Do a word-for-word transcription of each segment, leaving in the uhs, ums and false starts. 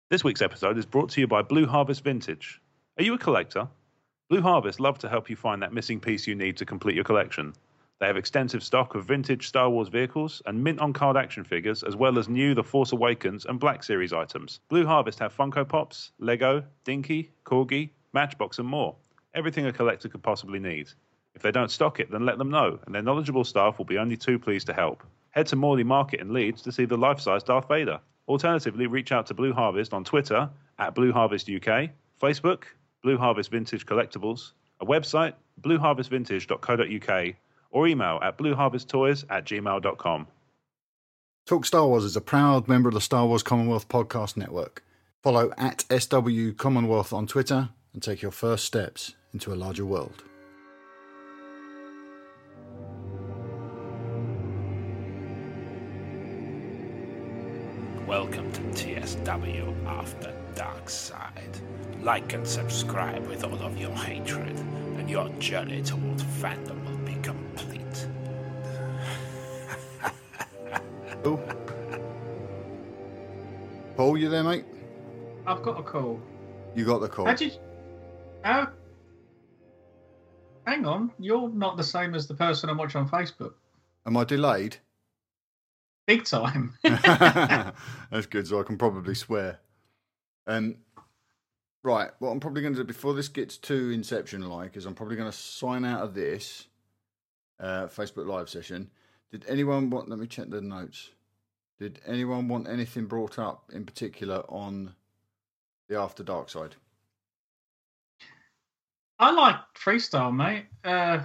This week's episode is brought to you by Blue Harvest Vintage. Are you a collector? Blue Harvest love to help you find that missing piece you need to complete your collection. They have extensive stock of vintage Star Wars vehicles and mint-on-card action figures, as well as new The Force Awakens and Black Series items. Blue Harvest have Funko Pops, Lego, Dinky, Corgi, Matchbox and more. Everything a collector could possibly need. If they don't stock it, then let them know, and their knowledgeable staff will be only too pleased to help. Head to Morley Market in Leeds to see the life-size Darth Vader. Alternatively, reach out to Blue Harvest on Twitter at Blue Harvest U K, Facebook, Blue Harvest Vintage Collectibles, a website, blue harvest vintage dot co dot uk, or email at blueharvesttoys at gmail dot com. Talk Star Wars is a proud member of the Star Wars Commonwealth Podcast Network. Follow at S W Commonwealth on Twitter and take your first steps into a larger world. Welcome to T S W After Dark Side. Like and subscribe with all of your hatred, and your journey towards fandom will be complete. Cool. Paul, you there, mate? I've got a call. You got the call. How did? How? Hang on, you're not the same as the person I watch on Facebook. Am I delayed? Big time. That's good, so I can probably swear. Um, right, what I'm probably going to do before this gets too Inception-like is I'm probably going to sign out of this uh, Facebook Live session. Did anyone want... Let me check the notes. Did anyone want anything brought up in particular on the After Dark Side? I like freestyle, mate. Uh,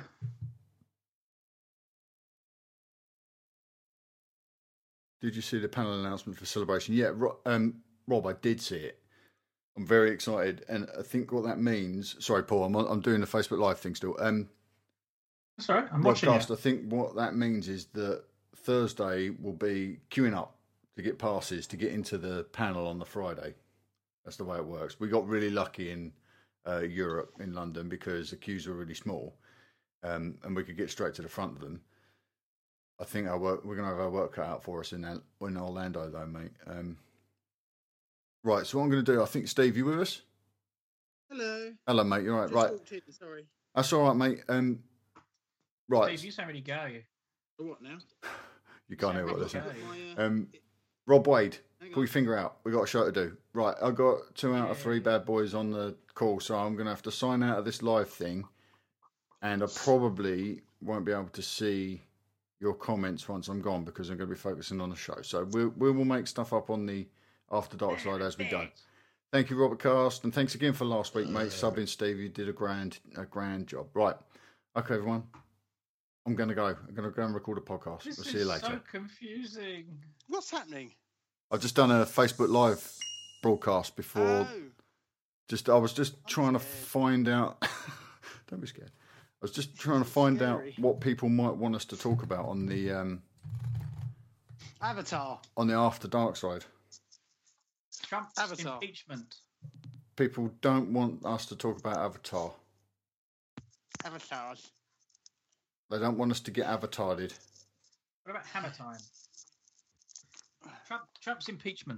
Did you see the panel announcement for Celebration? Yeah, um, Rob, I did see it. I'm very excited, and I think what that means... Sorry, Paul, I'm, I'm doing the Facebook Live thing still. Um, That's all right, I'm watching it. I think what that means is that Thursday will be queuing up to get passes to get into the panel on the Friday. That's the way it works. We got really lucky in uh, Europe, in London, because the queues were really small, um, and we could get straight to the front of them. I think our work, we're going to have our work cut out for us in in Orlando, though, mate. Um, right, so what I'm going to do, I think, Steve, you with us? Hello. Hello, mate. You're right. Just Right. walked in, sorry. That's all right, mate. Um, right. Steve, you sound really gay. Oh, what now? You can't hear what really they're gay. saying. My, uh, Um, Rob Wade, hang pull on. your finger out. We've got a show to do. Right, I've got two out of three Yeah. bad boys on the call, so I'm going to have to sign out of this live thing, and I probably won't be able to see your comments once I'm gone because I'm going to be focusing on the show. So we we will make stuff up on the After Dark Side as we go. Thank you, Robert Cast, and thanks again for last week, mate. Subbing Steve, you did a grand a grand job. Right, okay, everyone. I'm going to go. I'm going to go and record a podcast. This we'll is see you later. so confusing. What's happening? I've just done a Facebook Live broadcast before. Oh, Just I was just I'm trying to scared. find out. Don't be scared. I was just trying to find Scary. out what people might want us to talk about on the um, Avatar. on the After Dark Side. Trump's Avatar. impeachment. People don't want us to talk about Avatar. Avatars. They don't want us to get avatared. What about Hammer Time? Trump, Trump's impeachment.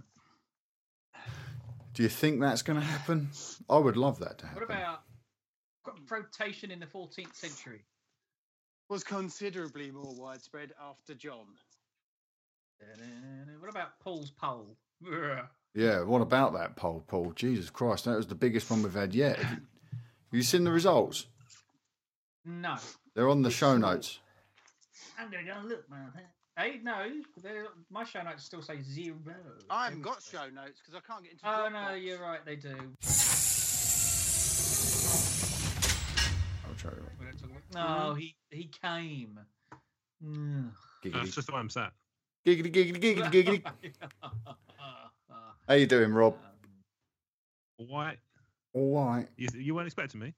Do you think that's going to happen? I would love that to What happen. about rotation in the fourteenth century? Was considerably more widespread after John. What about Paul's poll? Ugh. Yeah, what about that poll, Paul? Jesus Christ, that was the biggest one we've had yet. Have you, have you seen the results? No. They're on the show notes. I'm going to go and look, man. Hey, no, they're- my show notes still say zero. I haven't got show notes because I can't get into Oh, Dropbox. no, you're right, they do. I'll show you. We don't talk about- No, he, he came. Ugh. Giggity. That's just where I'm sat. Giggity, giggity, giggity, giggity. How you doing, Rob? Why? All right. You, you weren't expecting me?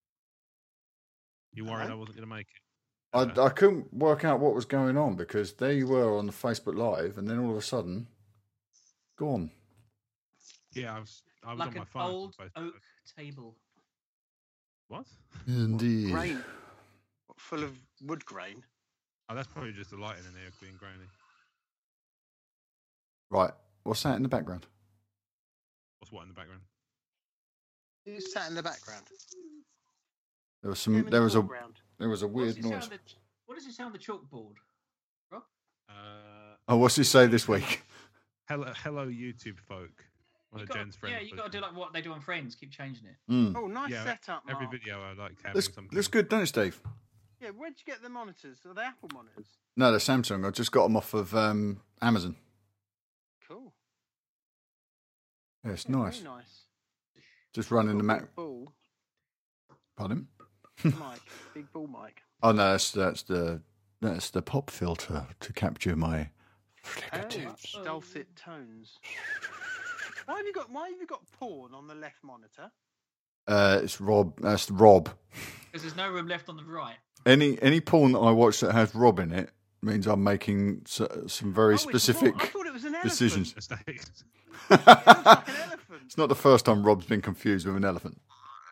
You worried No. I wasn't going to make it? I, Okay. I couldn't work out what was going on because there you were on the Facebook Live, and then all of a sudden, gone. Yeah, I was, I was Like on an my phone. old supposed oak to- table. What? Indeed. Grain. Full of wood grain. Oh, that's probably just the lighting in here being grainy. Right. What's that in the background? What's what in the background? Who's sat in the background? There was some. Him in There the was a. foreground. There was a What does weird it say noise. on the, what does it say on the chalkboard? Rob? Uh, Oh, what's he say this week? hello, hello, YouTube folk. One You of gotta- Jen's friends. yeah, you got to do like what they do on Friends. Keep changing it. Mm. Oh, nice Yeah, setup, Every Mark. video I like having Looks, something. looks good, don't it, Steve? Yeah, where'd you get the monitors? Are they Apple monitors? No, they're Samsung. I just got them off of um, Amazon. Cool. Yeah, it's Yeah, nice. Very nice. Just running the Got a Mac. big ball, Pardon? mic, big ball mic. Oh no, that's that's the that's the pop filter to capture my Oh, fricatives. dulcet tones. Why have you got? Why have you got porn on the left monitor? Uh, it's Rob. That's Rob. Because there's no room left on the right. Any any porn that I watch that has Rob in it means I'm making s- some very Oh, it's specific porn. I thought it was an elephant. decisions. Mistakes. It looks like an elephant. It's not the first time Rob's been confused with an elephant.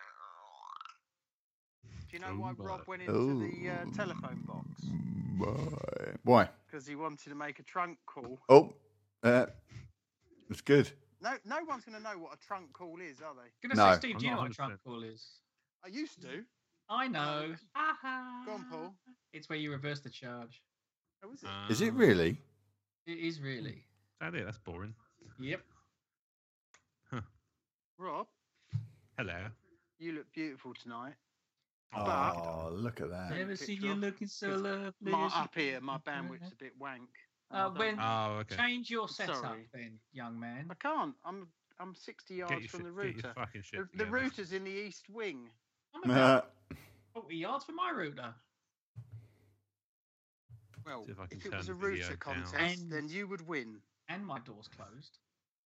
Do you know why Oh, Rob my. went into the uh, telephone box? Why? Why? Because he wanted to make a trunk call. Oh, uh, it's good. No, no one's going to know what a trunk call is, are they? Gonna No. say, Steve, I'm do you know not what a trunk one hundred call is? I used to. I know. Aha. Go on, Paul. It's where you reverse the charge. Oh, is it? Is it Um, really? It is really. Is that it? That's boring. Yep. Rob, Hello. you look beautiful tonight. Oh, look at that. Never picture seen you off, looking so 'cause lovely. My, as you up here, look my tonight. bandwidth's a bit wank. Uh, I don't- when Oh, okay. change your I'm setup, sorry. then, young man. I can't. I'm I'm sixty Get yards your, from shit, the get your router. fucking shit The, the together. router's in the east wing. I'm Uh, about forty yards from my router. Well, See if I can if it turn was a the video router down. contest, And- then you would win. And my door's closed.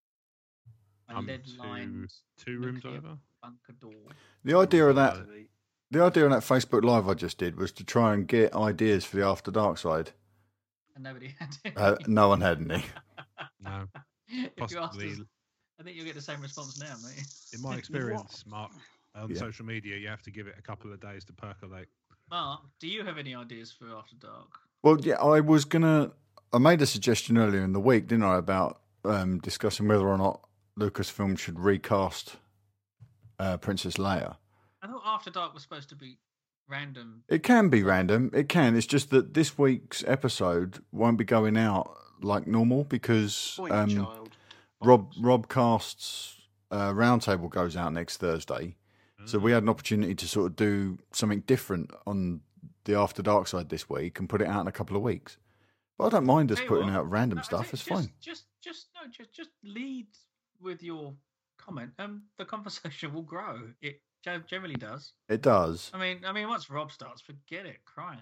A I'm lead two, lined two rooms nuclear over. bunker door. the idea of that, Actually. the idea of that Facebook Live I just did was to try and get ideas for the After Dark side. And nobody had it. Uh, no one had any. No. if you asked Possibly, us, I think you'll get the same response now, mate. in my experience, Mark, on social media, you have to give it a couple of days to percolate. Mark, do you have any ideas for After Dark? Well, yeah, I was gonna. I made a suggestion earlier in the week, didn't I, about um, discussing whether or not Lucasfilm should recast uh, Princess Leia. I thought After Dark was supposed to be random. It can be random. It can. It's just that this week's episode won't be going out like normal because Point um, child. Rob Rob Cast's uh, roundtable goes out next Thursday, so we had an opportunity to sort of do something different on the After Dark side this week and put it out in a couple of weeks. But I don't mind us Tell you putting what, out random no, I stuff. think It's just, fine. Just, just, no, just, just lead with your comment, and the conversation will grow. It ge- generally does. It does. I mean, I mean, once Rob starts, forget it. Crying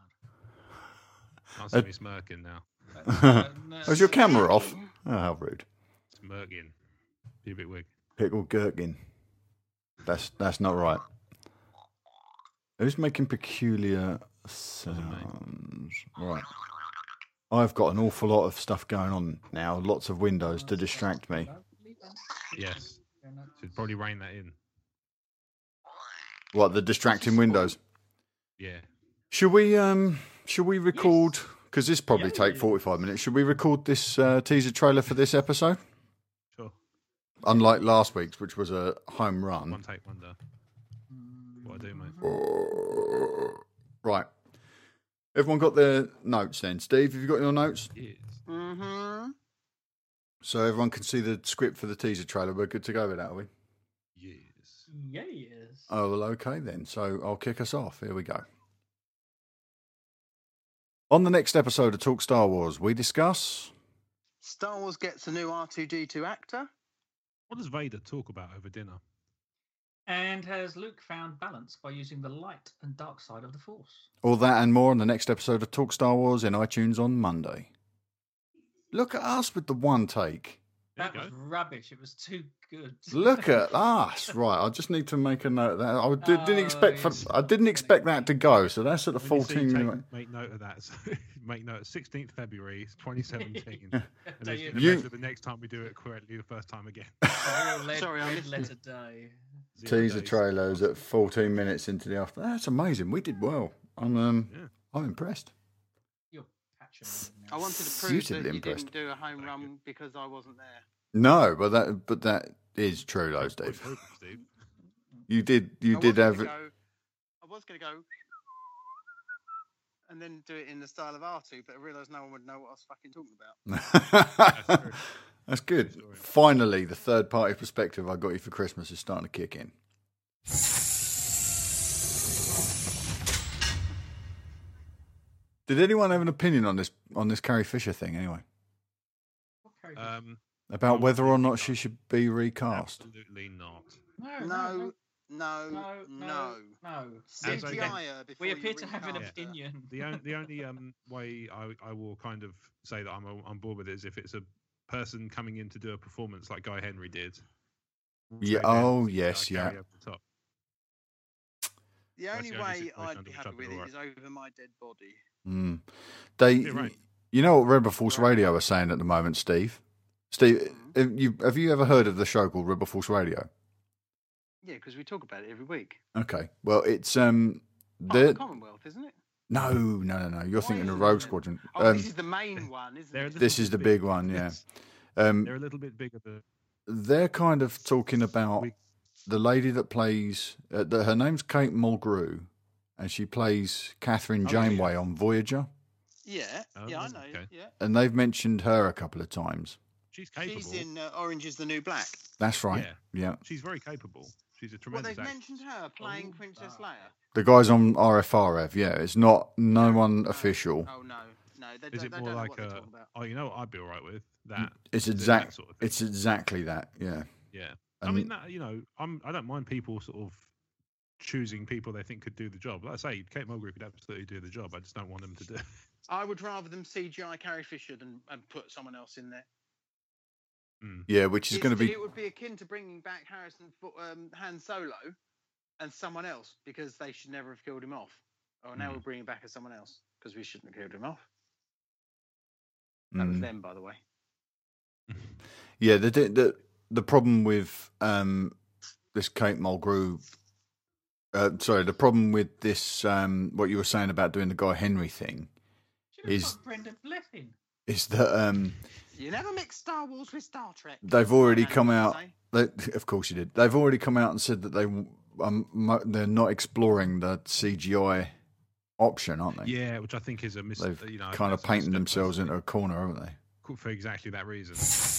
out I'll see me smirking now. loud. Uh, no, Was your camera off? Oh, how rude. Smirking. Be a bit wig. Pickle gherkin. That's that's not right. Who's making peculiar sounds? Right. I've got an awful lot of stuff going on now. Lots of windows to distract me. Yes. Should probably rein that in. What, the distracting windows? Yeah. Should we um should we record, because this probably Yeah. take forty-five minutes, should we record this uh, teaser trailer for this episode? Sure. Unlike last week's, which was a home One run. take wonder. What I do, mate. Right. Everyone got their notes then? Steve, have you got your notes? Yes. Mm-hmm. So everyone can see the script for the teaser trailer. We're good to go with that, are we? Yes. Yes. Oh, well, okay then. So I'll kick us off. Here we go. On the next episode of Talk Star Wars, we discuss... Star Wars gets a new R two D two actor. What does Vader talk about over dinner? And has Luke found balance by using the light and dark side of the Force? all that and more on the next episode of Talk Star Wars in iTunes on Monday. Look at us with the one take. There That you was go. rubbish. It was too good. Look at us. Right, I just need to make a note of that. I did, didn't Oh, expect for, yes. I didn't expect that to go, so that's at the When you see fourteen take- minute. Make note of that. So make note. sixteenth February, twenty seventeen. Tell And then you, the You- rest of the next time we do it correctly, the first time again. a real lead, Sorry, I red missed letter it. day. Zero Teaser days. trailers at fourteen minutes into the after. That's amazing. We did well. I'm um, Yeah. I'm impressed. You're patching me I now. wanted to prove Suitably that you impressed. didn't do a home Thank run because I wasn't there. No, but that but that is true, though, Point Steve. proven, Steve. You did. You I did was have. gonna Go, I was going to go and then do it in the style of R two, but I realised no one would know what I was fucking talking about. That's true. That's good. True story. Finally, the third party perspective I got you for Christmas is starting to kick in. Did anyone have an opinion on this on this Carrie Fisher thing anyway? Okay. Um, About I'm whether or thinking not not. she should be recast? absolutely not. no, No, no, no, no. no. As I- C G I her before We you appear to have an recast her. opinion. The only, the only um, way I, I will kind of say that I'm on board with it is if it's a person coming in to do a performance like Guy Henry did. Yeah. They then, Oh, uh, yes. carry Yeah. over the top. The That's only the only way situation I'd under be which happy I'd be with it alright. is over my dead body. Mm. They. You're right. You know what Rebel Force Radio are saying at the moment, Steve? Steve, have you have you ever heard of the show called Rebel Force Radio? Yeah, because we talk about it every week. Okay. Well, it's um. Oh, the The, Commonwealth, isn't it? no, no, no, no. You're Why thinking of isn't Rogue it? Squadron. Oh, Um, this is the main one, isn't They're a it? little this bit is the big. big one, yeah. Yes. Um, They're a little bit bigger than they're kind of talking about We- the lady that plays. Uh, the, her name's Kate Mulgrew, and she plays Catherine Oh, yeah, Janeway yeah. on Voyager. Yeah, Oh, yeah, I know. okay. Yeah, And they've mentioned her a couple of times. she's capable. she's in uh, Orange Is the New Black. That's right. Yeah. Yeah. She's very capable. She's a Well, tremendous they've actress. mentioned her playing Oh, Princess uh, Leia. The guys on R F R F, yeah. It's not no one No. official. Oh no, no, they, Is they, it they more don't know like what they're a? talking about. Oh, you know what I'd be all right with that. It's that exact. sort of thing. It's exactly that. Yeah. Yeah. I And mean, that, you know, I'm I don't mind people sort of choosing people they think could do the job. Like I say, Kate Mulgrew could absolutely do the job. I just don't want them to do. I would rather them C G I Carrie Fisher than and put someone else in there. Mm. yeah, which is It's- going to be. It would be akin to bringing back Harrison Fo- um, Han Solo and someone else because they should never have killed him off. Oh, now Mm. we're bringing back as someone else because we shouldn't have killed him off. That was Mm. them, by the way. Yeah, the the the problem with um this Kate Mulgrew. Uh, sorry, the problem with this um what you were saying about doing the Guy Henry thing Should have is- got Brenda Blethyn. is that um You never mix Star Wars with Star Trek. they've already Like come Andy would out. say. They, of course you did. They've already come out and said that they um mo- they're not exploring the C G I option, aren't they? Yeah, which I think is a mis. They've you know, kind of that's a painted misstep themselves into personally, a corner, haven't they? for exactly that reason.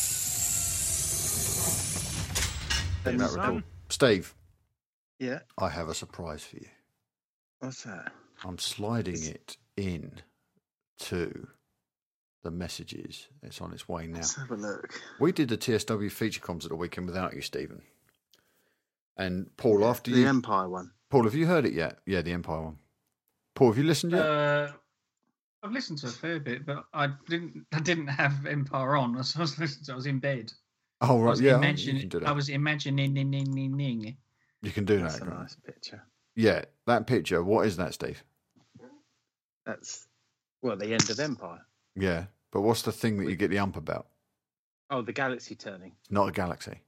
In that Yes, regard. um, Steve, Yeah. I have a surprise for you. What's that? I'm sliding it in to the messages. It's on its way now. Let's have a look. We did the T S W feature comms at the weekend without you, Stephen. And Paul, after The you, Empire one. Paul, have you heard it yet? Yeah, the Empire one. Paul, have you listened yet? Uh, I've listened to a fair bit, but I didn't. I didn't have Empire on, so I was listening. To, I was in bed. oh, I right, was yeah, you imagine- can do I that. was imagining. ning, ning, ning, ning. You can do That's that. a can't you? nice picture. Yeah, that picture. What is that, Steve? That's well, the end of Empire. Yeah, but what's the thing that you get the ump about? Oh, the galaxy turning. It's not a galaxy.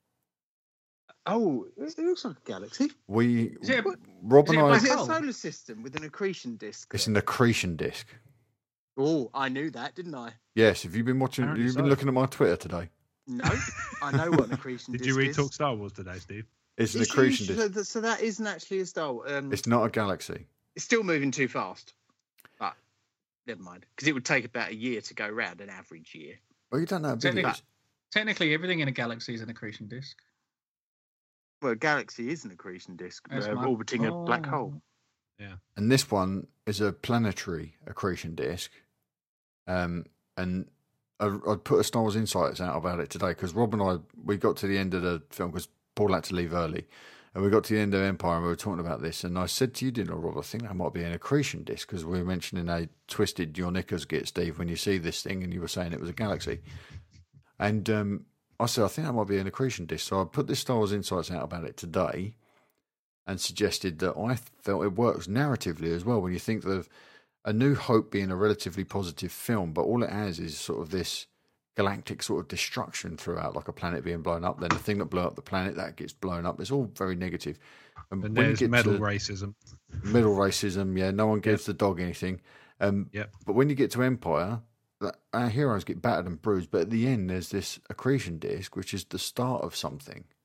Oh, it looks like a galaxy. We, Is it a- Rob is it and a I, black Is it a hole? solar system with an accretion disk? it's an accretion disc. Oh, I knew that, didn't I? Yes, have you been watching? Apparently You've been so. looking at my Twitter today. No, I know what an accretion Did disk you read is. Talk Star Wars today, Steve? It's an Is- accretion so, disc. that- so that isn't actually a star. Um, It's not a galaxy. it's still moving too fast. But never mind, because it would take about a year to go round, an average year. Well, you don't know how big it Technically- is. Technically, everything in a galaxy is an accretion disk. Well, a galaxy is an accretion disk That's uh, my- orbiting a black Oh. hole. And this one is a planetary accretion disk. Um, and I, I put a Star Wars Insights out about it today because Rob and I, we got to the end of the film because Paul had to leave early. And we got to the end of Empire and we were talking about this. And I said to you, didn't I, Rob? I think that might be an accretion disk because we were mentioning how twisted your knickers get, Steve, when you see this thing and you were saying it was a galaxy. And um, I said, I think that might be an accretion disk. So I put this Star Wars Insights out about it today and suggested that I felt it works narratively as well when you think of A New Hope being a relatively positive film, but all it has is sort of this galactic sort of destruction throughout, like a planet being blown up, then the thing that blew up the planet, that gets blown up. It's all very negative. And And when you there's get medal to racism. middle racism, yeah, no one gives the dog anything. Um, Yep. But when you get to Empire, that- our heroes get battered and bruised, but at the end there's this accretion disc, which is the start of something.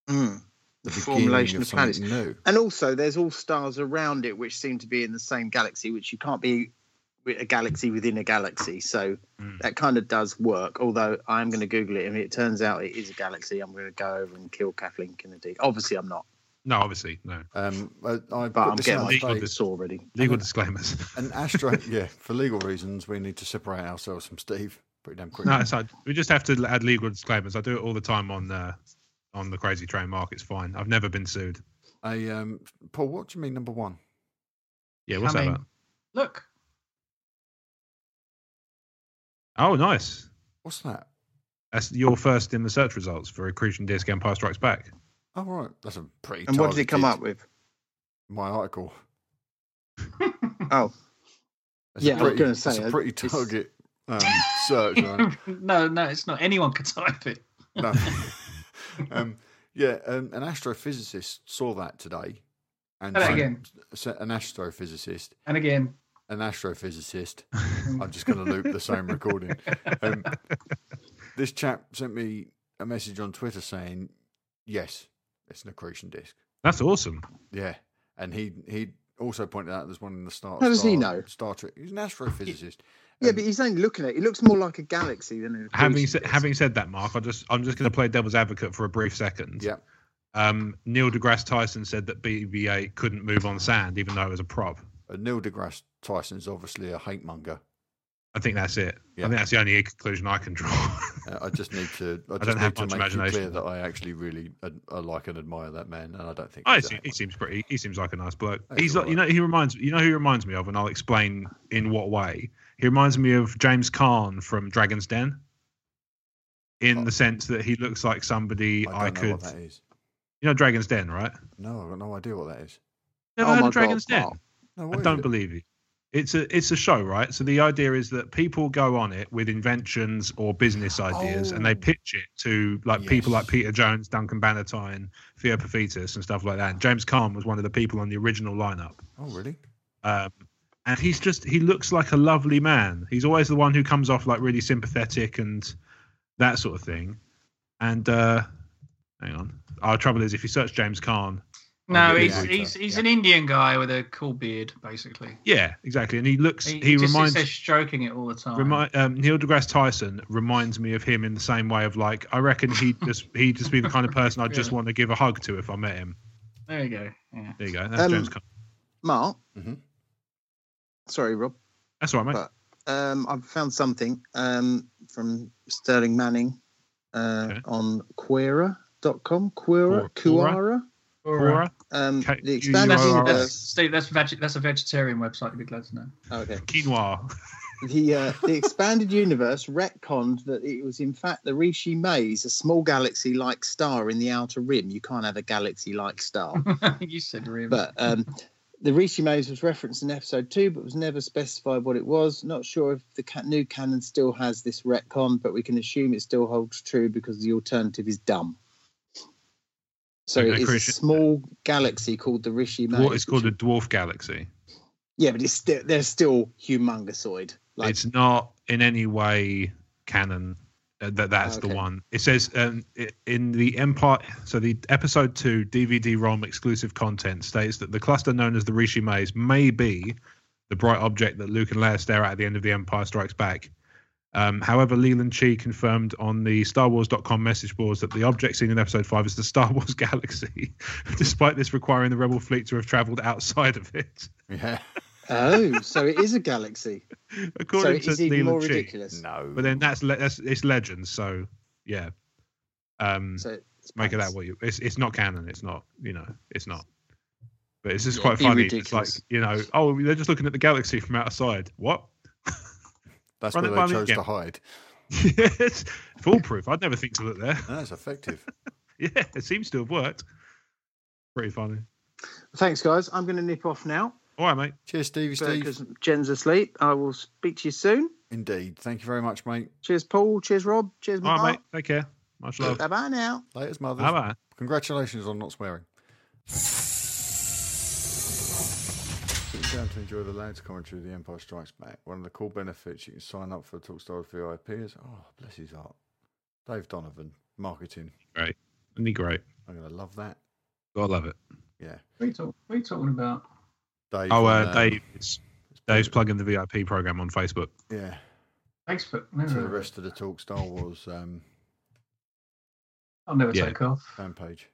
Mm. The, The formulation beginning of planets. something new. And also, there's all stars around it which seem to be in the same galaxy, which you can't be with a galaxy within a galaxy. So Mm. that kind of does work. Although I'm going to Google it, and it turns out it is a galaxy. I'm going to go over and kill Kathleen Kennedy. Obviously, I'm not, No, obviously, no. Um, I, I but put I'm this getting out my legal today. foot sore already. Legal And- disclaimers. An astro, yeah, for legal reasons, we need to separate ourselves from Steve pretty damn quickly. No, it's like, we just have to add legal disclaimers. I do it all the time on uh, on the Crazy Train Mark. It's fine. I've never been sued. A, um, Paul, what do you mean number one? Yeah, what's Coming. that about? Look, Oh, nice. What's that? That's your first in the search results for Accretion Disc Empire Strikes Back. Oh, right. That's a pretty And what did it come up targeted- with? My article. Oh, That's Yeah, I a was pretty, gonna say, that's a uh, pretty it's- target um, search. Right? no, no, it's not. Anyone could type it. No. um, yeah, um, an astrophysicist saw that today. And Say that sent- again. sent an astrophysicist, And again, an astrophysicist. I'm just going to loop the same recording. Um, this chap sent me a message on Twitter saying, "Yes, it's an accretion disk." That's awesome. Yeah, and he he also pointed out there's one in the Star. How does Star, he know? Star Trek. He's an astrophysicist. yeah, Um, but he's only looking at it. It looks more like a galaxy than a. Having accretion said, disk. having said that, Mark, I just I'm just going to play devil's advocate for a brief second. yeah, Um, Neil deGrasse Tyson said that B B eight couldn't move on sand, even though it was a prop. uh, Neil deGrasse Tyson's obviously a hate monger. I think that's it. Yeah. I think that's the only conclusion I can draw. Uh, I just need to. I just don't need have to much make it clear imagination. that I actually really ad- I like and admire that man, and I don't think. I he's a see, hate he monger. seems pretty. He seems like a nice bloke. He's He's like, you alright. know, he reminds you know who he reminds me of, and I'll explain in what way. He reminds me of James Caan from Dragon's Den, in Oh. the sense that he looks like somebody I I, don't know could. what that is. You know Dragon's Den, right? No, I've got no idea what that is. Never Oh heard my of Dragon's God, Den? Mark. No, what I is don't it? believe you. It's a it's a show, right? So the idea is that people go on it with inventions or business ideas, and they Oh. pitch it to like people Yes. like Peter Jones, Duncan Bannatyne, Theo Paphitis, and stuff like that. And James Caan was one of the people on the original lineup. Oh, really? Um, and he's just he looks like a lovely man. He's always the one who comes off like really sympathetic and that sort of thing. And uh, hang on, our trouble is if you search James Caan. no, get he's the he's answer, he's yeah. an Indian guy with a cool beard, basically. Yeah, exactly. And he looks He, he, he just reminds. sits there stroking it all the time. Remi- um, Neil deGrasse Tyson reminds me of him in the same way of like I reckon he'd just he'd just be the kind of person I'd just Yeah. want to give a hug to if I met him. There you go. Yeah. There you go. That's Um, James Caan. Mark. Mhm. Sorry, Rob. That's all right, mate. but- Um, I've found something um, from Sterling Manning uh, Okay. on Quora dot com. Quora? Quora? Quora? Quora, Um, K- the expanded Q U R A. That's, universe. Steve, that's, veg- that's a vegetarian website. You'd be glad to know. Okay. quinoa. The uh, the expanded universe retconned that it was in fact the Rishi Maze, a small galaxy-like star in the outer rim. You can't have a galaxy-like star. You said rim. But um, the Rishi Maze was referenced in episode two, but was never specified what it was. Not sure if the ca- new canon still has this retcon, but we can assume it still holds true because the alternative is dumb. So Okay, it is a Christian- small galaxy called the Rishi Maze. What is called which- a dwarf galaxy. yeah, but it's still they're still humongosoid. Like It's not in any way canon. Uh, that that's the Okay. one. It says um, i- in the Empire. So the episode two D V D ROM exclusive content states that the cluster known as the Rishi Maze may be the bright object that Luke and Leia stare at at the end of The Empire Strikes Back. Um, however, Leland Chi confirmed on the Star Wars dot com message boards that the object seen in Episode five is the Star Wars galaxy, despite this requiring the Rebel fleet to have travelled outside of it. Yeah. oh, so it is a galaxy. According so it's to even Leland more Chi. ridiculous. No. But then that's le- that's it's legends, so yeah. Um, So it's make of that pants. what you. It's it's not canon. It's not. You know. It's not. But it's just Yeah, quite it'd be funny. It's like ridiculous. you know. Oh, they're just looking at the galaxy from outside. What? That's run where it they by me chose again. to hide. Yes, foolproof. I'd never think to look there. That's effective. Yeah, it seems to have worked. Pretty funny. Thanks, guys. I'm going to nip off now All right, mate. Cheers, Stevie Steve. because Jen's asleep. I will speak to you soon. Indeed. Thank you very much, mate. Cheers, Paul. Cheers, Rob. Cheers, All right, Mark. mate. Take care. Much love. Bye bye now. Laters, mothers. Bye bye. Congratulations on not swearing. Sit down to enjoy the lads commentary of The Empire Strikes Back. One of the cool benefits, you can sign up for Talkstars V I P is, oh, bless his heart. Dave Donovan, marketing. Great. Isn't he great? I'm gonna love that. I love it. Yeah. What are you, talk, what are you talking about? Dave Oh, on, uh, um, Dave is Dave's plugging the V I P program on Facebook. Yeah. Facebook. To the Never, rest of the Talk Star Wars um, I'll never Yeah. take off. fan page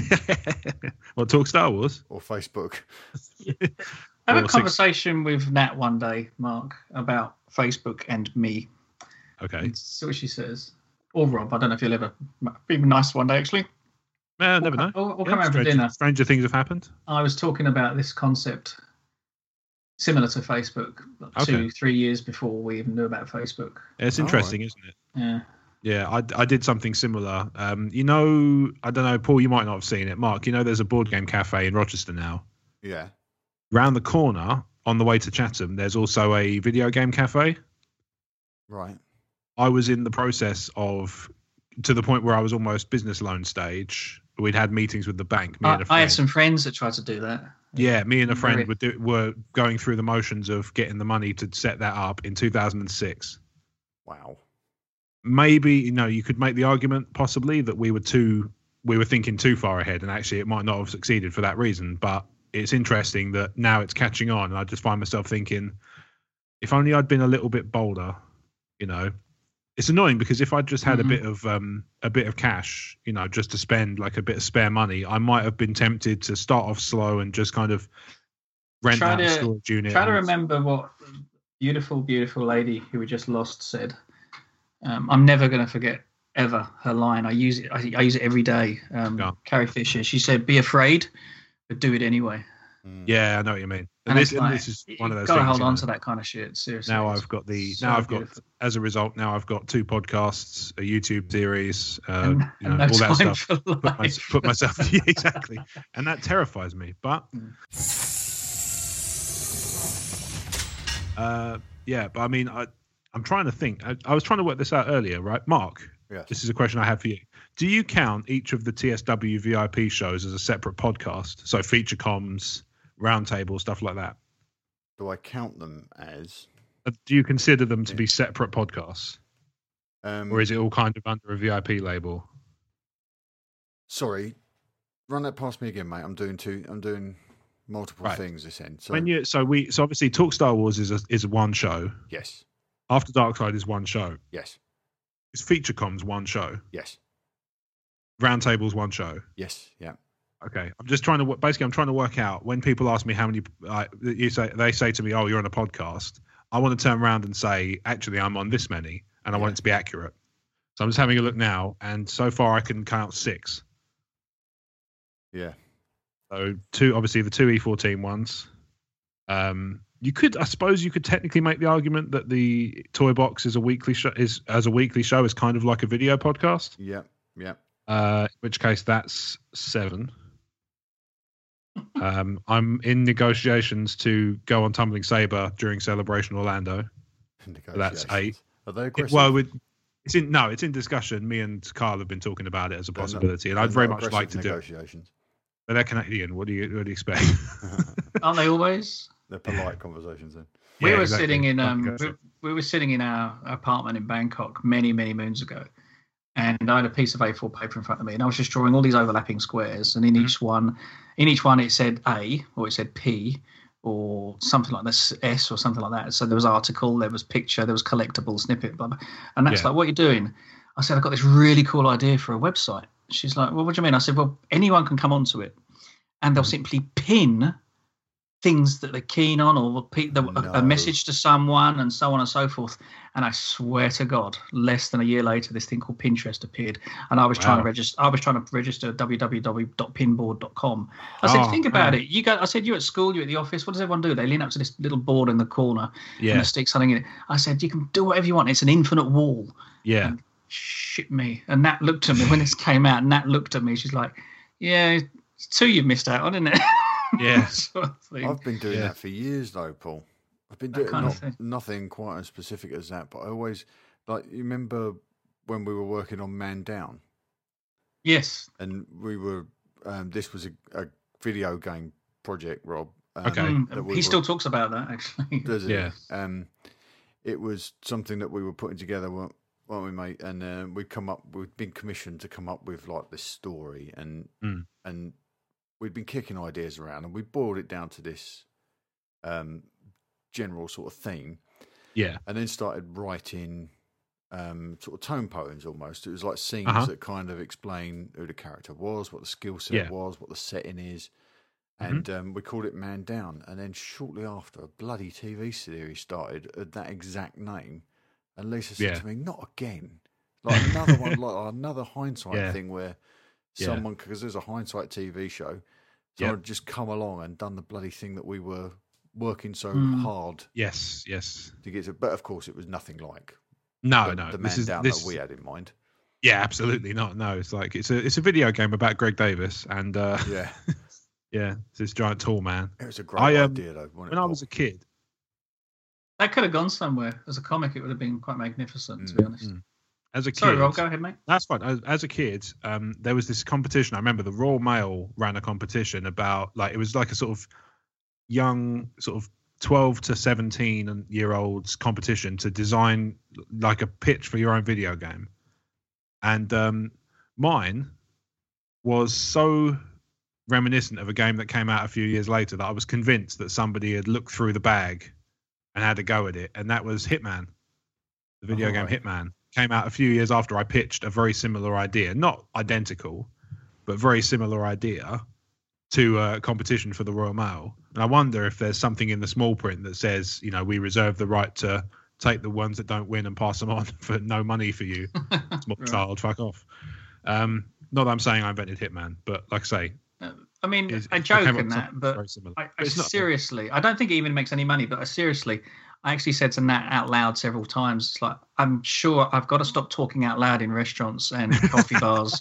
What, talk Star Wars? or Facebook. Have Or a six- conversation with Nat one day, Mark, about Facebook and me. Okay. And see what she says. Or Rob. I don't know if you'll ever. Be nice one day, actually. Uh, never know. Or, or Yeah, come out for stranger, dinner. stranger things have happened. I was talking about this concept similar to Facebook like Okay. two, three years before we even knew about Facebook. Yeah, it's Oh, interesting, isn't it? Yeah. Yeah, I, I did something similar. Um, you know, I don't know, Paul, you might not have seen it. Mark, you know, there's a board game cafe in Rochester now. Yeah. Round the corner, on the way to Chatham, there's also a video game cafe. Right. I was in the process of, to the point where I was almost business loan stage. We'd had meetings with the bank. Me I, and a I friend. had some friends that tried to do that. Yeah, me and a friend Very- were, do, were going through the motions of getting the money to set that up in two thousand six. Wow. Maybe, you know, you could make the argument possibly that we were too, we were thinking too far ahead, and actually it might not have succeeded for that reason. But it's interesting that now it's catching on, and I just find myself thinking, if only I'd been a little bit bolder, you know. It's annoying because if I'd just had Mhm. a bit of um a bit of cash, you know, just to spend, like a bit of spare money, I might have been tempted to start off slow and just kind of rent Try out a to- storage unit. Try to and- remember what beautiful, beautiful lady who we just lost said. Um, I'm never going to forget ever her line. I use it. I, I use it every day. Um, Yeah. Carrie Fisher. She said, "Be afraid, but do it anyway." Mm. Yeah, I know what you mean. And, And this, it's and like, this is you one of those gotta things. hold you on know. to that kind of shit. Seriously. Now It's I've got the so now I've got beautiful. as a result now I've got two podcasts, a YouTube series, uh, and, you and know, no all that time stuff. for Put, my, life. put myself yeah, exactly, and that terrifies me. But Mm. uh, yeah, but I mean, I I'm trying to think. I, I was trying to work this out earlier, right, Mark? Yes. This is a question I have for you. Do you count each of the T S W V I P shows as a separate podcast? So feature comms, roundtable, stuff like that. Do I count them as? Uh, Do you consider them to Yeah. be separate podcasts, Um, or is it all kind of under a V I P label? Sorry, run that past me again, mate. I'm doing two. I'm doing multiple Right. things this end. So When you so we so obviously Talk Star Wars is a, is one show. yes, After Dark Side is one show. yes, Is Feature Comms one show? yes, Roundtable's one show. yes, yeah. Okay, I'm just trying to wo- basically I'm trying to work out when people ask me how many like you say they say to me, oh, you're on a podcast. I want to turn around and say, actually, I'm on this many, and I want Yeah. it to be accurate. So I'm just having a look now, and so far I can count six. Yeah. So two, obviously the two E fourteen ones. Um, you could, I suppose, you could technically make the argument that the Toy Box is a weekly show. Is as a weekly show is kind of like a video podcast. Yeah, yeah. Uh, in which case that's seven. Um, I'm in negotiations to go on Tumbling Saber during Celebration Orlando. That's eight. Negotiations. Are they It- aggressive? well, with, it's in no, it's in discussion. Me and Carl have been talking about it as a They're not- possibility, and they're I'd very not much like to aggressive do it. negotiations. But they're Canadian. What do you what do you expect? Aren't they always? They're polite conversations then. We Yeah, were exactly. sitting in Like um, Gertrude. we, we were sitting in our apartment in Bangkok many, many moons ago, and I had a piece of A four paper in front of me, and I was just drawing all these overlapping squares, and in Mhm. each one, in each one, it said A or it said P or something like this, S or something like that. So there was article, there was picture, there was collectible snippet, blah blah, and that's Yeah. like, what are you doing? I said, I got this really cool idea for a website. She's like, well, what do you mean? I said, well, anyone can come onto it, and they'll Mhm. simply pin things that they're keen on, or pe- the, a, No. a message to someone, and so on and so forth. And I swear to God, less than a year later, this thing called Pinterest appeared, and I was trying to Wow. register. I was trying to register w w w dot pinboard dot com. I said, Oh, think about wow. it. You go. I said, you're at school, you're at the office. What does everyone do? They lean up to this little board in the corner and Yeah, they stick something in it. I said, you can do whatever you want. It's an infinite wall. yeah. Shit me. And Nat looked at me when this came out. Nat looked at me. She's like, yeah, it's two you've missed out on, isn't it? Yeah. Sort of thing. I've been doing Yeah. that for years, though, Paul. I've been That doing kind of not, thing. nothing quite as specific as that, but I always like. You remember when we were working on Man Down, Yes. and we were. Um, this was a, a video game project, Rob. Um, Okay. Mm, that we he were- still talks about that, actually. Does it? Yeah. Um, it was something that we were putting together, weren't we, mate? And uh, we'd come up, we'd been commissioned to come up with like this story, and Mm. and we'd been kicking ideas around, and we boiled it down to this um, general sort of theme, Yeah. and then started writing um, sort of tone poems almost. It was like scenes Uh-huh. that kind of explain who the character was, what the skill set Yeah. was, what the setting is. Mhm. And um, we called it Man Down. And then shortly after, a bloody T V series started at that exact name. And Lisa said Yeah. to me, "Not again." Like another one, like another hindsight Yeah. thing where Yeah. someone, because there's a hindsight T V show, Yeah. someone had just come along and done the bloody thing that we were working so Mm. hard Yes. Yes. to get to. But of course, it was nothing like No. the, no. the Man this is Down this. that we had in mind. Yeah. Absolutely not. No. It's like it's a it's a video game about Greg Davis, and uh, Yeah, yeah, it's this giant tall man. it was a great I, um, idea though. wasn't it, When I Paul? was a kid, That could have gone somewhere. As a comic, it would have been quite magnificent, to be honest. mm. as a kid, Sorry, Rob, go ahead, mate. That's fine. As, as a kid, um, there was this competition. I remember the Royal Mail ran a competition about like it was like a sort of young, sort of twelve to seventeen year olds competition to design like a pitch for your own video game, and um, mine was so reminiscent of a game that came out a few years later that I was convinced that somebody had looked through the bag and had a go at it, and that was Hitman, the video Oh, game right. Hitman. Came out a few years after I pitched a very similar idea, not identical, but very similar idea to a competition for the Royal Mail. And I wonder if there's something in the small print that says, you know, we reserve the right to take the ones that don't win and pass them on for no money for you, small Right. child, fuck off. Um, not that I'm saying I invented Hitman, but like I say, I mean, it's- I it joke came up in with that, something but very similar. I, I But it's not- seriously, I don't think it even makes any money, but I seriously, I actually said to Nat out loud several times, it's like, I'm sure I've got to stop talking out loud in restaurants and coffee bars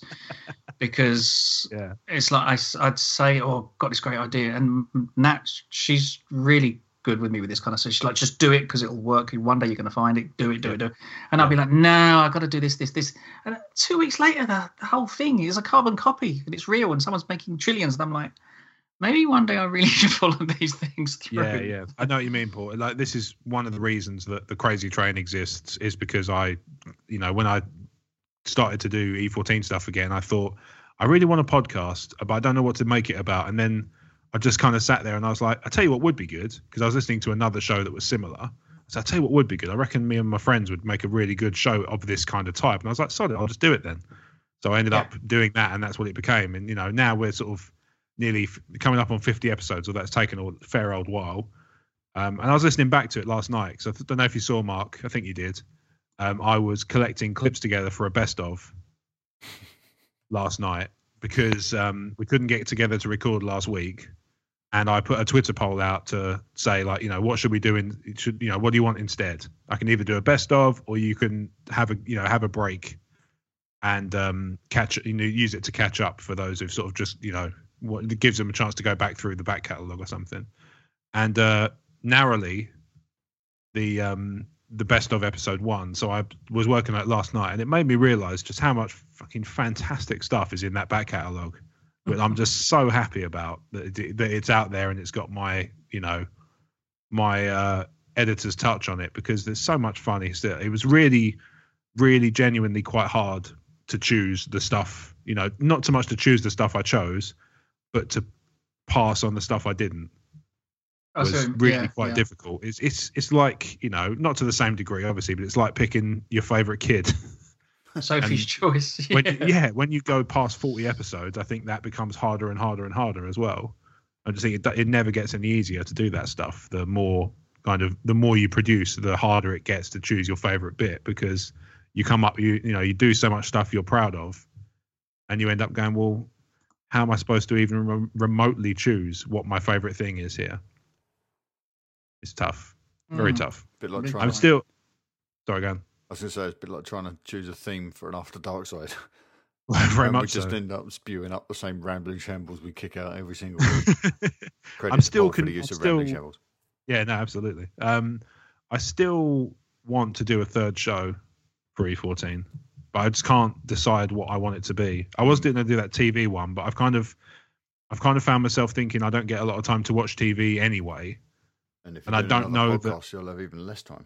because Yeah. it's like I, s- I'd say, oh, got this great idea. And Nat, she's really good with me with this kind of stuff. She's like, just do it because it'll work. One day you're going to find it. Do it, do it, do it. And I'll be like, no, I've got to do this, this, this. And two weeks later, the, the whole thing is a carbon copy and it's real and someone's making trillions. And I'm like, maybe one day I really should follow these things through. Yeah, yeah. I know what you mean, Paul. Like, this is one of the reasons that the Crazy Train exists is because I, you know, when I started to do E fourteen stuff again, I thought, I really want a podcast, but I don't know what to make it about. And then I just kind of sat there and I was like, I tell you what would be good, because I was listening to another show that was similar. So I tell you what would be good. I reckon me and my friends would make a really good show of this kind of type. And I was like, sorry, I'll just do it then. So I ended Yeah. up doing that, and that's what it became. And, you know, now we're sort of nearly f- coming up on fifty episodes, although it's taken a fair old while. Um, and I was listening back to it last night, because I th- don't know if you saw, Mark. I think you did. Um, I was collecting clips together for a best of last night because um, we couldn't get together to record last week. And I put a Twitter poll out to say, like, you know, what should we do? In should you know, what do you want instead? I can either do a best of, or you can have a you know have a break and um, catch you know use it to catch up for those who've sort of just you know what it gives them a chance to go back through the back catalogue or something. And uh, narrowly, the um, the best of episode one. So I was working on it last night, and it made me realise just how much fucking fantastic stuff is in that back catalogue. But I'm just so happy about that, it, that it's out there and it's got my, you know, my uh, editor's touch on it, because there's so much funny still. It was really, really genuinely quite hard to choose the stuff, you know, not so much to choose the stuff I chose, but to pass on the stuff I didn't. Oh, Was so, really yeah, quite yeah. difficult. It's it's it's like, you know, not to the same degree obviously, but it's like picking your favorite kid. Sophie's and choice. when Yeah. you, yeah, when you go past forty episodes, I think that becomes harder and harder and harder as well. I just think it, it never gets any easier to do that stuff. The more kind of the more you produce, the harder it gets to choose your favorite bit, because you come up, you you know, you do so much stuff you're proud of, and you end up going, well, how am I supposed to even rem- remotely choose what my favorite thing is here? It's tough, very Mm. tough. bit like I'm trying I'm to, still sorry, go on. I was going to say, it's a bit like trying to choose a theme for an After Dark Side. Very and we much just so. end up spewing up the same rambling shambles we kick out every single week. Credit I'm to still Paul for con- the use I'm of rambling still- shambles. Yeah, no, absolutely. Um, I still want to do a third show for E fourteen, but I just can't decide what I want it to be. I was going to do that T V one, but I've kind of, I've kind of found myself thinking I don't get a lot of time to watch T V anyway. And if and you're I doing don't another know that- podcast, you'll have even less time.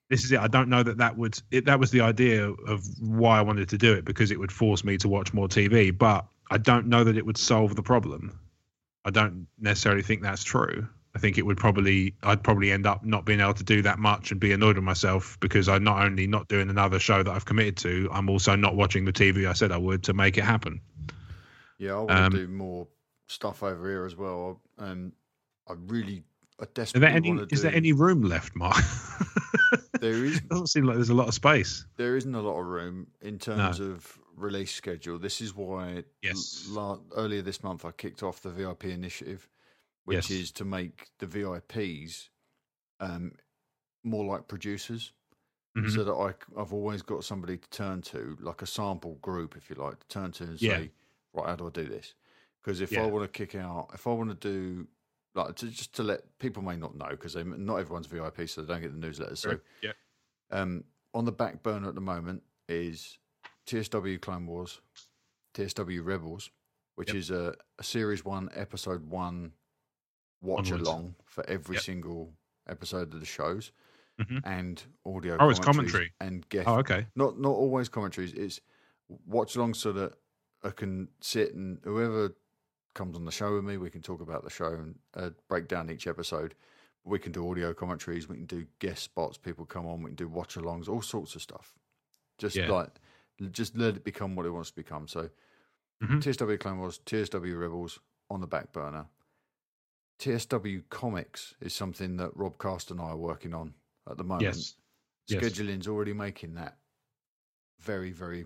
This is it. I don't know that that would it, that was the idea of why I wanted to do it, because it would force me to watch more T V. But I don't know that it would solve the problem. I don't necessarily think that's true. I think it would probably I'd probably end up not being able to do that much and be annoyed with myself, because I'm not only not doing another show that I've committed to, I'm also not watching the T V I said I would to make it happen. Yeah, I want Um, to do more stuff over here as well. And I really, I Is desperately there any want to is do. there any room left, Mark? There is. Doesn't seem like there's a lot of space. There isn't a lot of room in terms of release schedule. This is why Yes. la- earlier this month I kicked off the V I P initiative, which Yes. is to make the V I Ps um, more like producers, Mhm. so that I, I've always got somebody to turn to, like a sample group, if you like, to turn to and Yeah. say, right, how do I do this? Because if Yeah. I want to kick out, if I want to do, like, to, just to let people may not know, because not everyone's V I P, so they don't get the newsletters. So, yeah. um, on the back burner at the moment is T S W Clone Wars, T S W Rebels, which Yep. is a, a series one, episode one watch Onwards. along for every Yep. single episode of the shows, Mhm. and audio. Oh, it's commentaries commentary. and guest. Oh, okay. Not not always commentaries. It's watch along so that I can sit and whoever comes on the show with me, we can talk about the show and uh, break down each episode. We can do audio commentaries. We can do guest spots. People come on. We can do watch alongs. All sorts of stuff. Just Yeah. like just let it become what it wants to become. So Mhm. T S W Clone Wars, T S W Rebels on the back burner. T S W Comics is something that Rob Cast and I are working on at the moment. Yes. Yes. Scheduling's already making that very, very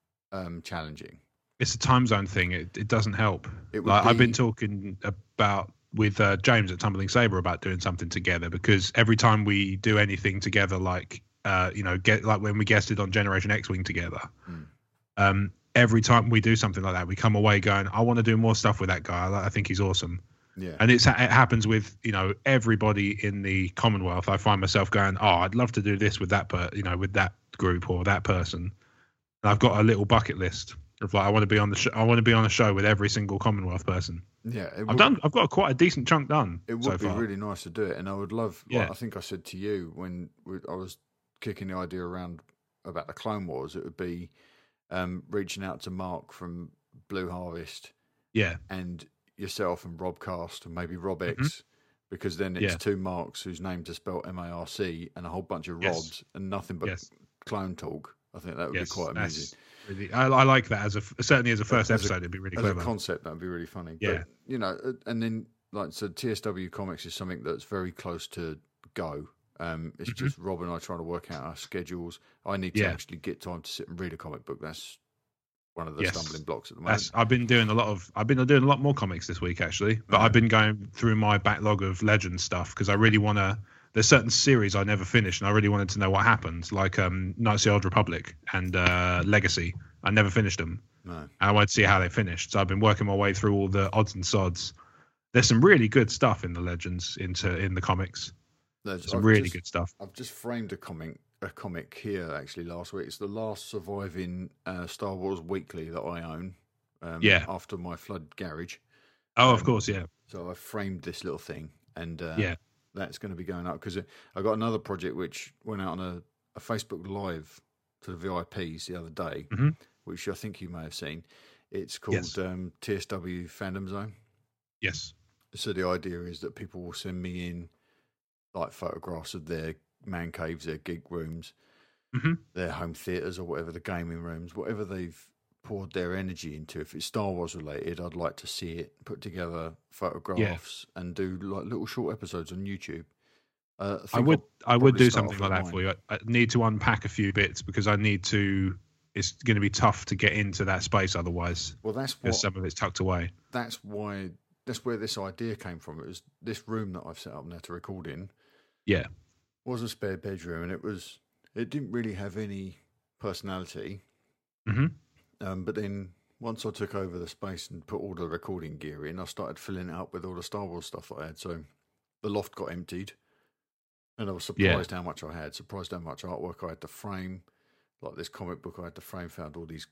um, challenging. It's a time zone thing. It it doesn't help. It would Like, I've been be- talking about with uh, James at Tumbling Saber about doing something together, because every time we do anything together, like uh, you know, get like when we guested on Generation X-Wing together, Mm. um, every time we do something like that, we come away going, "I want to do more stuff with that guy. I, I think he's awesome." Yeah. And it's it happens with you know everybody in the Commonwealth. I find myself going, "Oh, I'd love to do this with that per you know with that group or that person." And I've got a little bucket list of like I want to be on the sh- I want to be on a show with every single Commonwealth person. Yeah. It I've would, done. I've got a, quite a decent chunk done It would so be far. really nice to do it. And I would love, Yeah. like I think I said to you when we, I was kicking the idea around about the Clone Wars, it would be um, reaching out to Mark from Blue Harvest Yeah, and yourself and Rob Cast and maybe Rob X, Mhm. because then it's Yeah. two Marks whose names are spelled M A R C and a whole bunch of Yes. Robs and nothing but Yes. clone talk. I think that would yes, be quite that's amusing. Really, I, I like that as a certainly as a first As a- episode. It'd be really As clever. a concept, that would be really funny. Yeah. But, you know, uh, and then, like, so T S W Comics is something that's very close to go. Um, it's Mhm. just Rob and I trying to work out our schedules. I need to Yeah. actually get time to sit and read a comic book. That's one of the Yes. stumbling blocks at the moment. That's, I've been doing a lot of I've been doing a lot more comics this week actually, but Yeah. I've been going through my backlog of Legends stuff because I really want to. There's certain series I never finished, and I really wanted to know what happened, like um, Knights of the Old Republic and uh, Legacy. I never finished them, No. and I wanted to see how they finished. So I've been working my way through all the odds and sods. There's some really good stuff in the Legends, into in the comics. There's Some I've really just- good stuff. I've just framed a comic, a comic here actually last week. It's the last surviving uh, Star Wars Weekly that I own. Um, Yeah. After my flood garage, Oh, of um, course, yeah, so I framed this little thing, and uh, Yeah. that's going to be going up because I got another project which went out on a, a Facebook Live to the V I Ps the other day, Mhm. which I think you may have seen. It's called Yes. um, T S W Fandom Zone. yes, So the idea is that people will send me in like photographs of their man caves, their gig rooms, Mhm. their home theatres or whatever, the gaming rooms, whatever they've poured their energy into. If it's Star Wars related, I'd like to see it, put together photographs and do like little short episodes on YouTube. Uh, I think would I'll I would probably do start something off like with that mine. for you. I, I need to unpack a few bits because I need to. It's going to be tough to get into that space otherwise, Well, that's because what. some of it's tucked away. That's why. That's where this idea came from. It was this room that I've set up now to record in. Yeah. Was a spare bedroom, and it was. It didn't really have any personality. Mhm. Um, but then once I took over the space and put all the recording gear in, I started filling it up with all the Star Wars stuff that I had. So the loft got emptied, and I was Yeah. surprised how much I had. Surprised how much artwork I had to frame. Like this comic book I had to frame. Found all these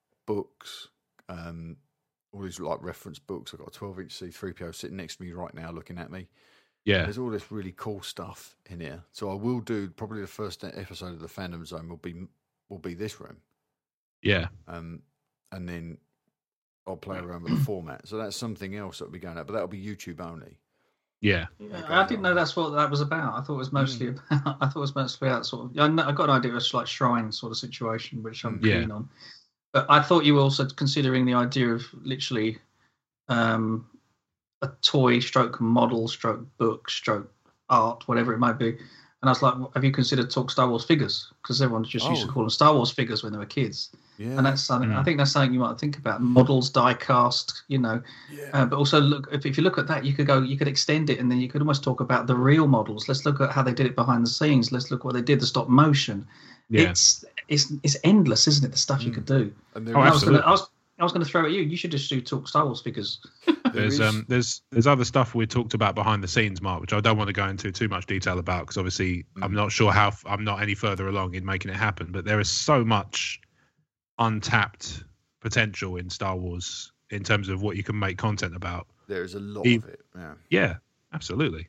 books, um, all these like reference books. I've got a twelve inch C three P O sitting next to me right now, looking at me. Yeah. There's all this really cool stuff in here. So I will do probably the first episode of the Fandom Zone will be will be this room. Yeah. Um, and then I'll play around with the format. So that's something else that'll be going out, but that'll be YouTube only. Yeah. Yeah, I didn't know that's what that was about. I thought it was mostly Mm. about. I thought it was mostly about sort of. I, know, I got an idea of a like shrine sort of situation, which I'm Yeah. keen on. But I thought you were also considering the idea of literally um, a toy, stroke model, stroke book, stroke art, whatever it might be. And I was like, have you considered Talk Star Wars figures? Because everyone just used to Oh. call them Star Wars figures when they were kids. Yeah. And that's something. Mm. I think that's something you might think about. Models, die cast, you know. yeah. Uh, but also look if, if you look at that, you could go, you could extend it, and then you could almost talk about the real models. Let's look at how they did it behind the scenes. Let's look what they did, the stop motion. Yeah. It's it's it's endless, isn't it? The stuff you Mm. could do. and Oh, there And I was is, absolutely. gonna, I was I was going to throw at you. You should just do Talk Star Wars figures. there There's is- um there's there's other stuff we talked about behind the scenes, Mark, which I don't want to go into too much detail about because obviously I'm Mm. not sure how f- I'm not any further along in making it happen. But there is so much untapped potential in Star Wars in terms of what you can make content about. there is a lot he- of it. Yeah. Yeah, absolutely.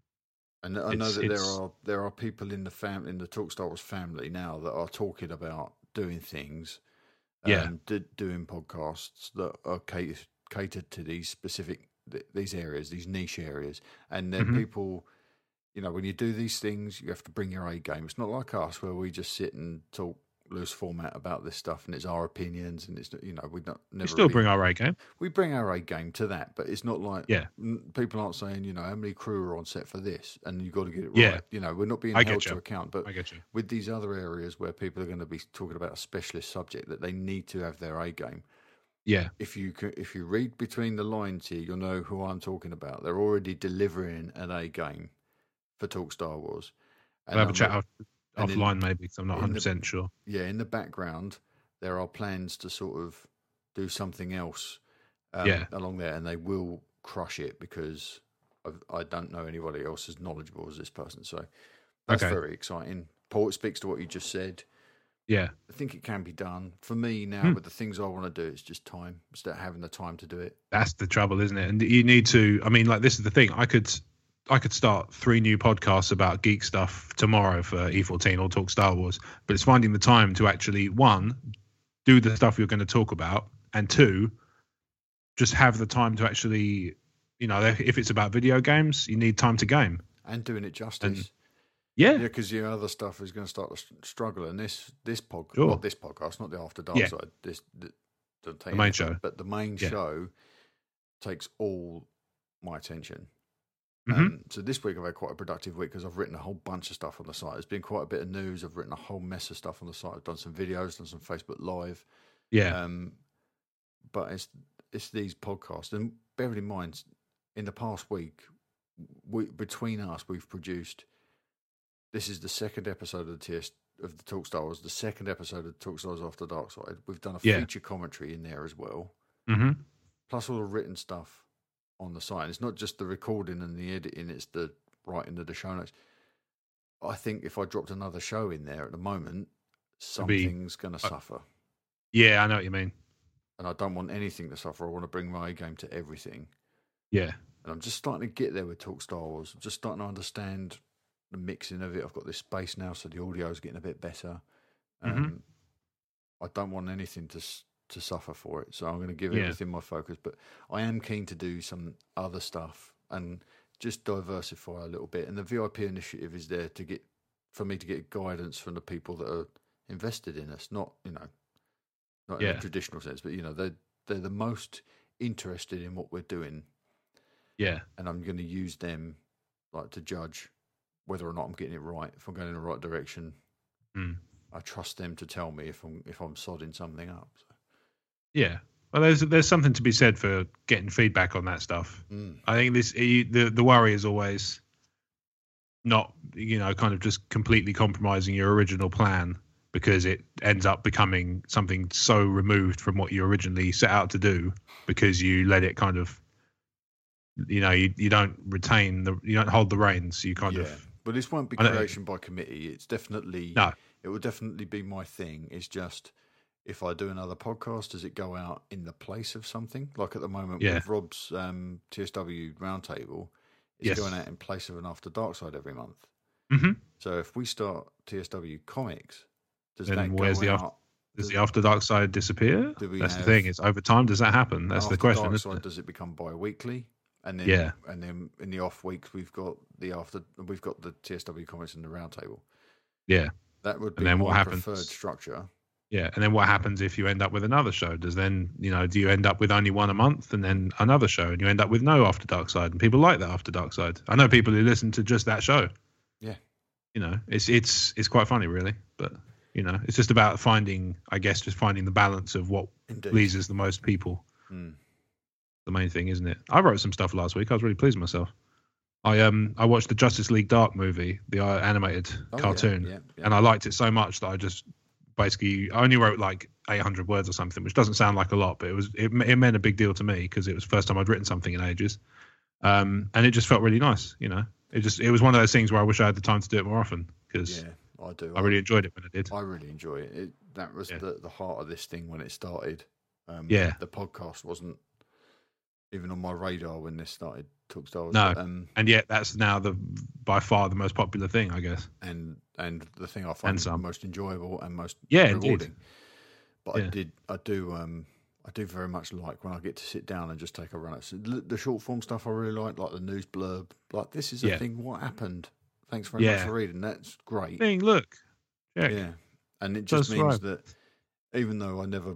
And I know It's- that there it's- are there are people in the fam in the Talk Star Wars family now that are talking about doing things, Yeah. um, d- doing podcasts that are catered, catered to these specific th- these areas, these niche areas, and then Mhm. people, you know, when you do these things, you have to bring your A game. It's not like us where we just sit and talk loose format about this stuff, and it's our opinions, and it's you know we don't never We still really- bring our A game. we bring our A game to that, but it's not like Yeah. n- people aren't saying, you know, how many crew are on set for this, and you've got to get it Yeah. right. You know, we're not being I get held you. to account. But I get you. with these other areas where people are going to be talking about a specialist subject that they need to have their A game. Yeah, If you can, if you read between the lines here, you'll know who I'm talking about. They're already delivering an A game for Talk Star Wars. we'll have a I'm chat not- off, and in- offline maybe because I'm not in the- 100 percent sure. yeah, in the background, there are plans to sort of do something else um, Yeah. along there, and they will crush it because I've, I don't know anybody else as knowledgeable as this person. So that's Okay. very exciting. Paul, it speaks to what you just said. Yeah, I think it can be done. For me now, Hmm. with the things I want to do, it's just time. Start having the time to do it. that's the trouble, isn't it? And you need to. I mean, like this is the thing. I could, I could start three new podcasts about geek stuff tomorrow for E fourteen or Talk Star Wars, but it's finding the time to actually one, do the stuff you're going to talk about, and two, just have the time to actually, you know, if it's about video games, you need time to game. And doing it justice. And- Yeah, Yeah, because your other stuff is going to start to s- struggle, and this this podcast, Sure. not this podcast, not the After Dark Yeah. side. This the, doesn't take The main anything, show. but the main Yeah. show takes all my attention. Mhm. Um, so this week I've had quite a productive week because I've written a whole bunch of stuff on the site. There's been quite a bit of news. I've written a whole mess of stuff on the site. I've done some videos, done some Facebook Live. yeah, Um, but it's it's these podcasts, and bearing in mind, in the past week, we between us, we've produced. This is the second episode of the T S of the Talk Star Wars, the second episode of Talk Stars After Dark Side. We've done a Yeah. feature commentary in there as well, hmm plus all the written stuff on the site. And it's not just the recording and the editing; it's the writing of the show notes. I think if I dropped another show in there at the moment, be- something's going to uh, suffer. yeah. I know what you mean. And I don't want anything to suffer. I want to bring my A game to everything. Yeah, And I'm just starting to get there with Talk Star Wars. I'm just starting to understand the mixing of it. I've got this space now, so the audio is getting a bit better. Um, Mhm. I don't want anything to s- to suffer for it, so I'm going to give Yeah. everything my focus. But I am keen to do some other stuff and just diversify a little bit. And the V I P initiative is there to get for me to get guidance from the people that are invested in us, not you know, not in Yeah. a traditional sense, but you know they they're the most interested in what we're doing, yeah, and I'm going to use them like to judge whether or not I'm getting it right. If I'm going in the right direction, Mm. I trust them to tell me if I'm if I'm sodding something up. So, yeah. Well, there's there's something to be said for getting feedback on that stuff. mm, I think this you- the the worry is always not you know kind of just completely compromising your original plan because it ends up becoming something so removed from what you originally set out to do because you let it kind of you know you, you don't retain the you don't hold the reins you kind yeah. of But this won't be I know- creation by committee. It's definitely no It will definitely be my thing. It's just if I do another podcast, does it go out in the place of something? Like at the moment Yeah. with Rob's um, T S W roundtable, is Yes. going out in place of an After Dark Side every month. Mhm. So if we start T S W Comics, does Then that where's go the out? after- Does the After Dark Side disappear? Do we That's the have- thing. It's over time. Does that happen? That's After the question. Dark Isn't Side, it? does it become bi-weekly? And then, Yeah. and then in the off weeks we've got the after we've got the T S W Comics and the Roundtable. Yeah. That would be And then my what happens? preferred structure. Yeah, and then what happens if you end up with another show? Does then, you know, do you end up with only one a month and then another show, and you end up with no After Dark Side? And people like that After Dark Side. I know people who listen to just that show. Yeah. You know, it's it's it's quite funny, really. But you know, it's just about finding, I guess, just finding the balance of what Indeed. pleases the most people. Mm. The main thing, isn't it? I wrote some stuff last week. I was really pleased with myself. I um I watched the Justice League Dark movie, the uh, animated Oh, yeah, cartoon, yeah, yeah. and I liked it so much that I just basically I only wrote like eight hundred words or something, which doesn't sound like a lot, but it was it, it meant a big deal to me because it was the first time I'd written something in ages, um, and it just felt really nice. You know, it just it was one of those things where I wish I had the time to do it more often because Yeah, I do. I really enjoyed it when I did. I really enjoy it. it that was Yeah. the, the heart of this thing when it started. Um, Yeah. The podcast wasn't even on my radar when this started. Talk Star Wars. No. but, um, And yet that's now the by far the most popular thing, I guess. and and the thing I find And some. most enjoyable and most Yeah, indeed. rewarding. But I Yeah. did, I do, um, I do very much like when I get to sit down and just take a run at it. The the short form stuff I really like, like the news blurb. Like this is a Yeah. thing. What happened? Thanks very much Yeah. for reading. That's great. Thing, look, check. Yeah, and it just Does means thrive. that even though I never,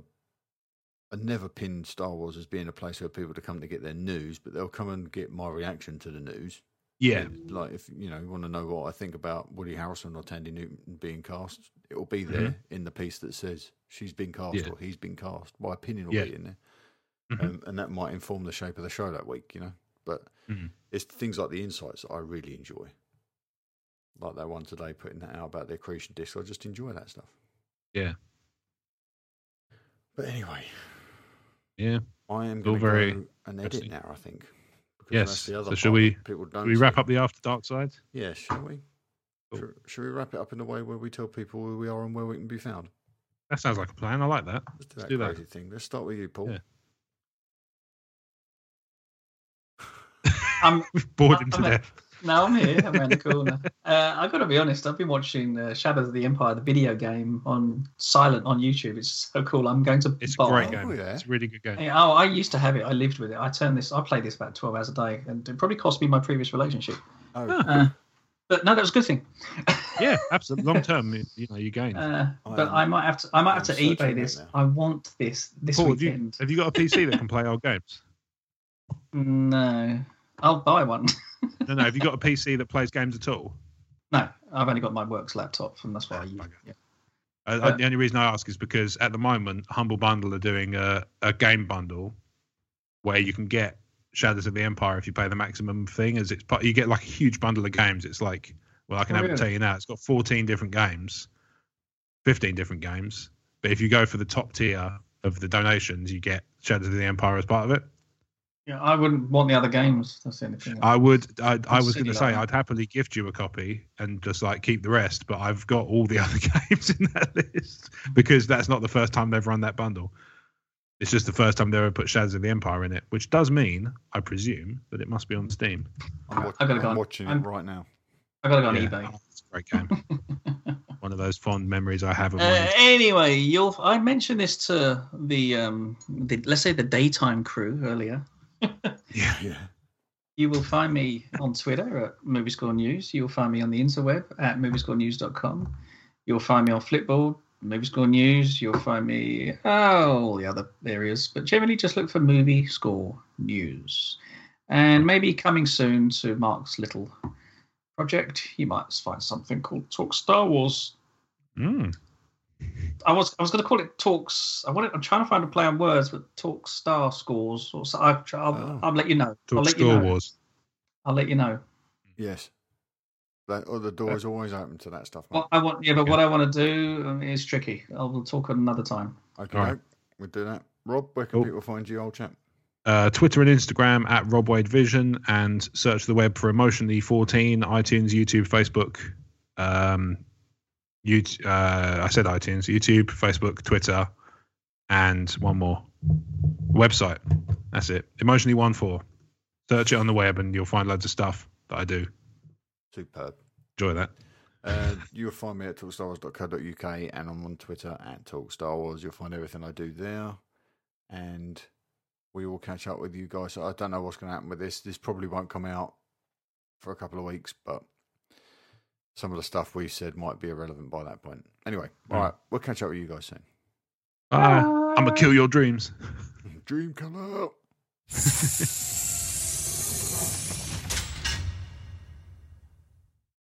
I never pinned Star Wars as being a place for people to come to get their news, but they'll come and get my reaction to the news. Yeah, Like if you know you want to know what I think about Woody Harrelson or Tandy Newton being cast, it will be there in the piece that says she's been cast Yeah. or he's been cast. My opinion will Yeah. be in there, Mhm. um, and that might inform the shape of the show that week. You know, but Mhm. it's things like the insights that I really enjoy. Like that one today, putting that out about their creation disc. I just enjoy that stuff. Yeah. But anyway, yeah. I am All going to very go and edit interesting. now. I think. Because Yes. that's the other So shall part we- that people don't Should we wrap see. up the After Dark Side? Yeah, shall we? Cool. Should, should we wrap it up in a way where we tell people who we are and where we can be found? That sounds like a plan. I like that. Let's do Let's that do that. crazy thing. Let's start with you, Paul. Yeah. I'm Bored him to I'm a- death. no, I'm here. I'm around the corner. Uh, I've got to be honest. I've been watching uh, Shadows of the Empire, the video game, on silent on YouTube. It's so cool. I'm going to. It's a buy- great Oh, game. yeah. It's a really good game. Yeah, Oh, I used to have it. I lived with it. I turned this. I played this about twelve hours a day, and it probably cost me my previous relationship. Oh, Uh, but no, that was a good thing. Yeah, absolutely. Long term, you know, you gain. Uh, I but am- I might have to. I might have to I'm searching eBay it this. now. I want this this Paul, have you, weekend. have you got a P C that can play old games? No, I'll buy one. No, no. Have you got a P C that plays games at all? No, I've only got my works laptop, and that's why I use it. Yeah. Uh, Uh, the only reason I ask is because at the moment, Humble Bundle are doing a, a game bundle where you can get Shadows of the Empire if you pay the maximum thing. As it's part, you get like a huge bundle of games. It's like, well, I can Oh, have it really? tell you now. It's got fourteen different games, fifteen different games. But if you go for the top tier of the donations, you get Shadows of the Empire as part of it. Yeah, I wouldn't want the other games. That's the only thing. I would. I, I was silly going to like say that. I'd happily gift you a copy and just like keep the rest, but I've got all the other games in that list because that's not the first time they've run that bundle. It's just the first time they ever put Shadows of the Empire in it, which does mean, I presume, that it must be on Steam. I'm, watch- I gotta go I'm on- watching I'm- it right now. I gotta go on Yeah. eBay. Oh, it's a great game. One of those fond memories I have of Uh, mine. anyway, you'll. I mentioned this to the um, the let's say the daytime crew earlier. Yeah. Yeah. You will find me on Twitter at Movie Score News. You'll find me on the interweb at movie score news dot com. You'll find me on Flipboard, Movie Score News. You'll find me oh, all the other areas, but generally just look for Movie Score News. And maybe coming soon to Mark's little project, you might find something called Talk Star Wars. Mm. I was I was going to call it Talks. I wanted. I'm trying to find a play on words, but Talk Star Scores. Or so. I'll, I'll, Oh. I'll let you know. I'll Talk let you Star know. Wars. I'll let you know. Yes. That, oh, the door is always open to that stuff. Mate. What I want, yeah, but what I want to do um, is tricky. I will talk another time. Okay, All right. we'll do that. Rob, where can Cool. people find you, old chap? Uh, Twitter and Instagram at Rob Wade Vision, and search the web for Emotionally fourteen, iTunes, YouTube, Facebook. Um, YouTube, uh, I said iTunes, YouTube, Facebook, Twitter, and one more website. That's it. Emotionally one four. Search it on the web, and you'll find loads of stuff. that I do. Superb. Enjoy that. Uh, you'll find me at talk star wars dot co dot U K, and I'm on Twitter at Talk Star Wars. You'll find everything I do there, and we will catch up with you guys. I don't know what's going to happen with this. This probably won't come out for a couple of weeks, but some of the stuff we said might be irrelevant by that point. Anyway, all right, we'll catch up with you guys soon. Bye. I'm gonna kill your dreams. Dream come out.